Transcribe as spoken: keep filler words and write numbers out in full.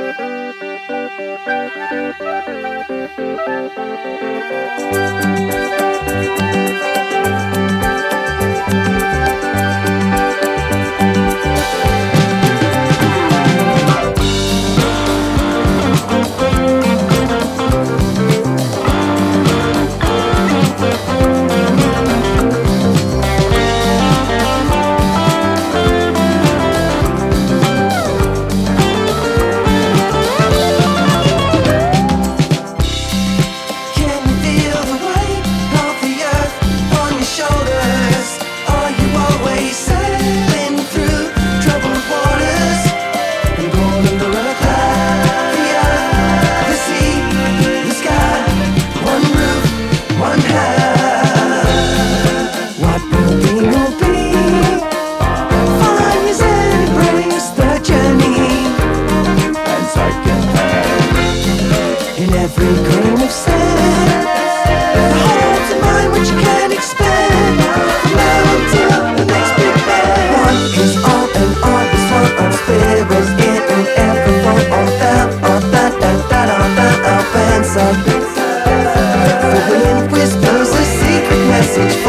In every grain of sand, the hope's in mind which you can't expand. From now until the next big bang. One is all and all is one of spirits in and every form of that, of that, that, that, of that, of answer. The wind whispers a secret message.